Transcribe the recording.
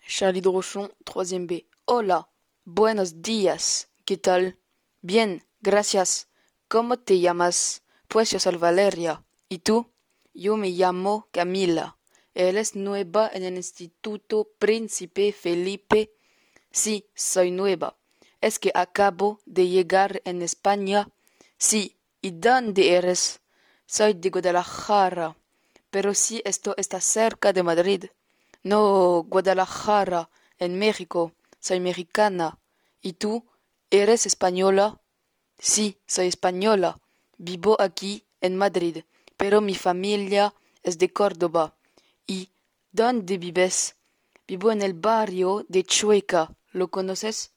Charlie Drochon, 3e B. Hola, buenos días. ¿Qué tal? Bien, gracias. ¿Cómo te llamas? Pues yo soy Valeria. ¿Y tú? Yo me llamo Camila. ¿Eres nueva en el Instituto Príncipe Felipe? Sí, soy nueva. ¿Es que acabo de llegar en España? Sí. ¿Y dónde eres? Soy de Guadalajara. Pero sí, esto está cerca de Madrid. No, Guadalajara, en México. Soy mexicana. ¿Y tú? ¿Eres española? Sí, soy española. Vivo aquí, en Madrid, pero mi familia es de Córdoba. ¿Y dónde vives? Vivo en el barrio de Chueca. ¿Lo conoces?